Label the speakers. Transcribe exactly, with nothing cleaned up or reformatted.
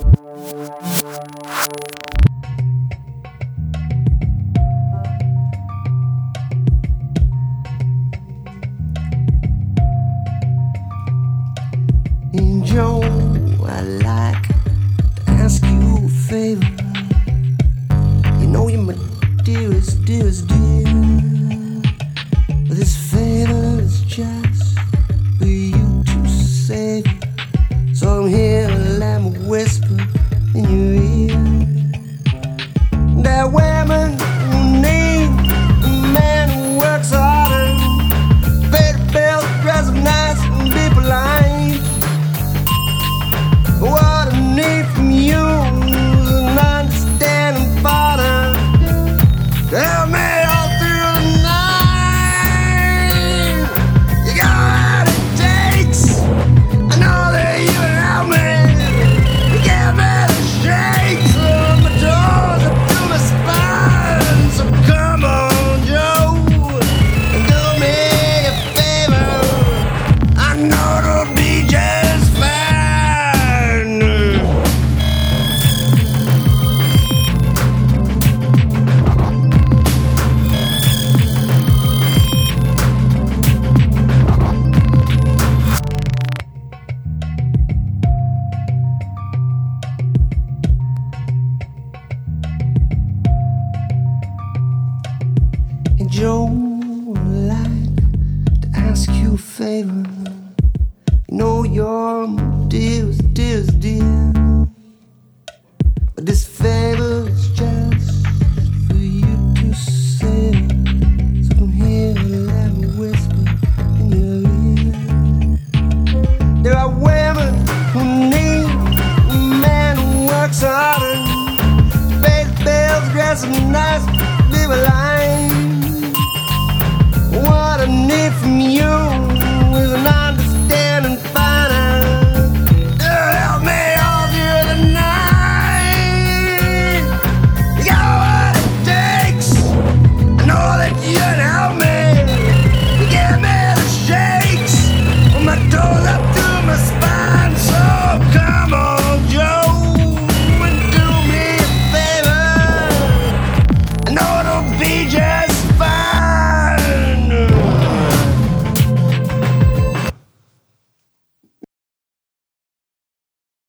Speaker 1: And Joe, I'd like to ask you a favor. You know you're my dearest, dearest dear. But this favor is just for you to save. So I'm here to let me whisper in your ear. That women who need a man who works harder, pay the bills, dress up nice, and be polite. What I need from you is an understanding father to help me all through the night. You got what it takes. I know that you can help me. You give me the shakes on my toes and through my spine. So come on, Joe, and do me a favor. I know it'll be just fine. And Joe, I'd like to ask you a favor. You know you're my dearest, dearest dear. But this favor is just for you to say. So come here and let me whisper in your ear. There are women who need a man who works hard and pays bills, dress them nice, live a life.